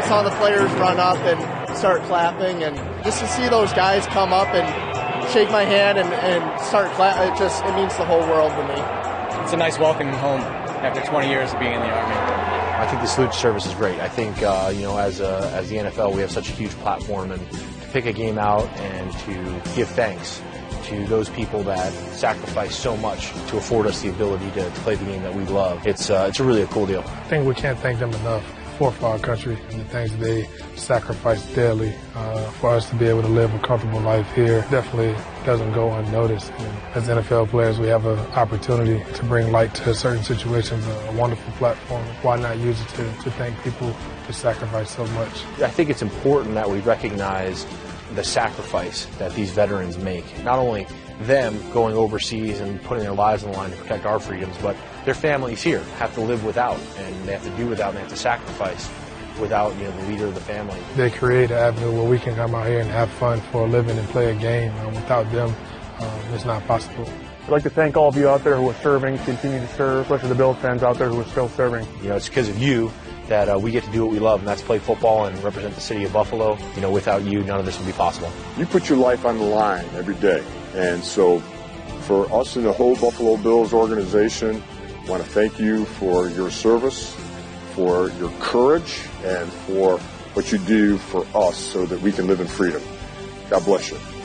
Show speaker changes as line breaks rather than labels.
saw the players run up and start clapping, and just to see those guys come up and shake my hand and start clapping, it means the whole world to me.
It's a nice welcome home after 20 years of being in the Army.
I think the salute to service is great. I think, as the NFL, we have such a huge platform, and to pick a game out and to give thanks to those people that sacrifice so much to afford us the ability to play the game that we love. It's really a cool deal.
I think we can't thank them enough for our country and the things that they sacrifice daily for us to be able to live a comfortable life here. Definitely doesn't go unnoticed. And as NFL players, we have an opportunity to bring light to certain situations, a wonderful platform. Why not use it to thank people who sacrifice so much?
I think it's important that we recognize the sacrifice that these veterans make. Not only them going overseas and putting their lives on the line to protect our freedoms, but their families here have to live without, and they have to do without, and they have to sacrifice without the leader of the family.
They create an avenue where we can come out here and have fun for a living and play a game. Without them, it's not possible.
I'd like to thank all of you out there who are serving, continue to serve, especially the Bills fans out there who are still serving.
It's because of you that we get to do what we love, and that's play football and represent the city of Buffalo. Without you, none of this would be possible.
You put your life on the line every day. And so for us in the whole Buffalo Bills organization, I want to thank you for your service, for your courage, and for what you do for us so that we can live in freedom. God bless you.